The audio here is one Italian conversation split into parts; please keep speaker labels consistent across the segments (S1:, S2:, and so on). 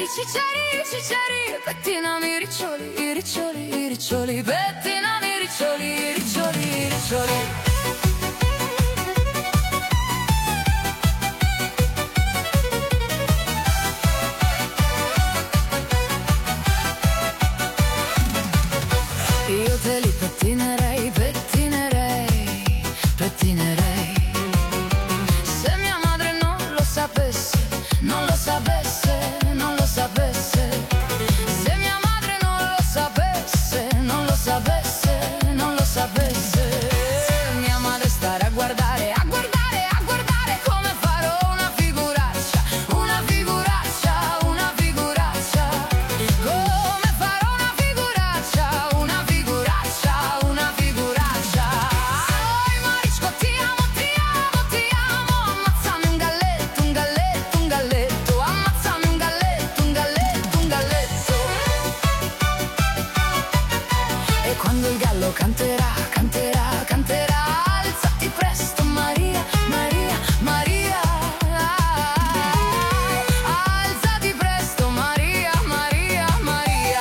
S1: cicciari, cicciari, pettinami i riccioli, i riccioli, i riccioli, pettinami i riccioli, i riccioli, i riccioli. Io te li pettinerei, pettinerei, pettinerei. Se mia madre non lo sapesse, non lo sapesse, non lo sapesse. Se mia madre non lo sapesse, non lo sapesse, non lo sapesse. Mia madre stare a guardare, a guardare, a guardare come farò una figuraccia, una figuraccia, una figuraccia. Come farò una figuraccia, una figuraccia, una figuraccia. Oi Marico, ti amo, ti amo, ti amo. Ammazzami un galletto, un galletto, un galletto. Ammazzami un galletto, un galletto, un galletto. E quando il gallo canterà, canterà, canterà, alzati presto Maria, Maria, Maria. Alzati presto Maria, Maria, Maria.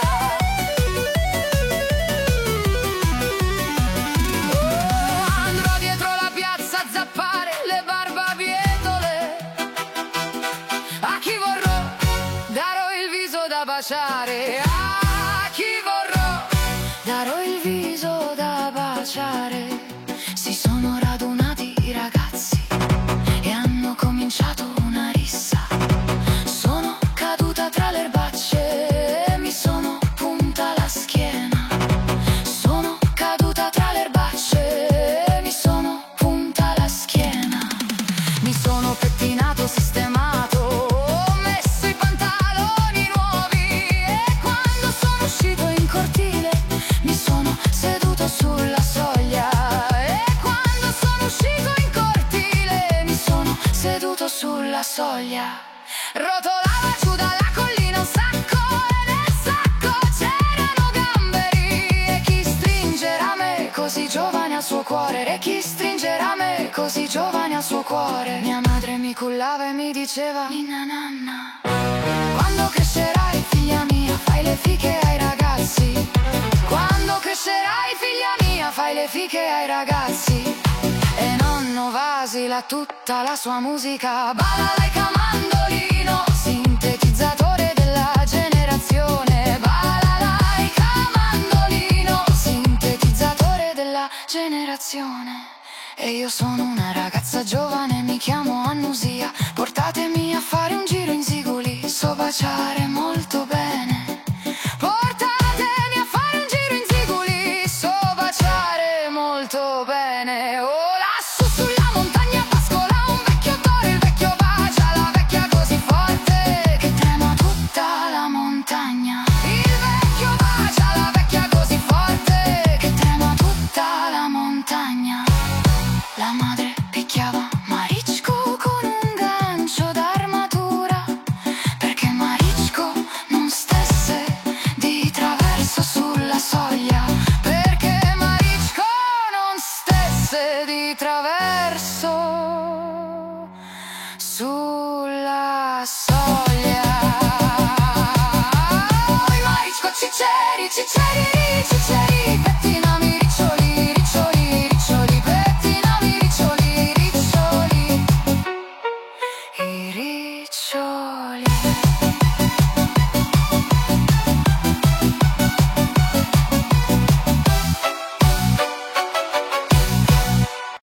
S1: Andrò dietro la piazza a zappare le barbabietole. A chi vorrò darò il viso da baciare. A chi vorrò darò il viso da baciare. Si sono radunati i ragazzi e hanno cominciato una rissa. Sono caduta tra le erbacce e mi sono punta la schiena. Sono caduta tra le erbacce e mi sono punta la schiena. Mi sono pettinato, sistemato, ho messo i pantaloni nuovi e quando sono uscito in cortile mi sono seduto sulla soglia. E quando sono uscito in cortile mi sono seduto sulla soglia. Rotolava giù dalla collina un sacco e nel sacco c'erano gamberi. E chi stringerà me così giovane al suo cuore? E chi stringerà me così giovane al suo cuore? Mia madre mi cullava e mi diceva: Ninna nanna, quando crescerai figlia mia fai le fiche ai ragazzi. Quando crescerai figlia mia fai le fiche ai ragazzi. E nonno Vasila tutta la sua musica, balalaika mandolino, sintetizzatore della generazione. Balalaika mandolino, sintetizzatore della generazione. E io sono una ragazza giovane, mi chiamo Annusia. Portatemi a fare un giro in Siguli, so baciare molto bene.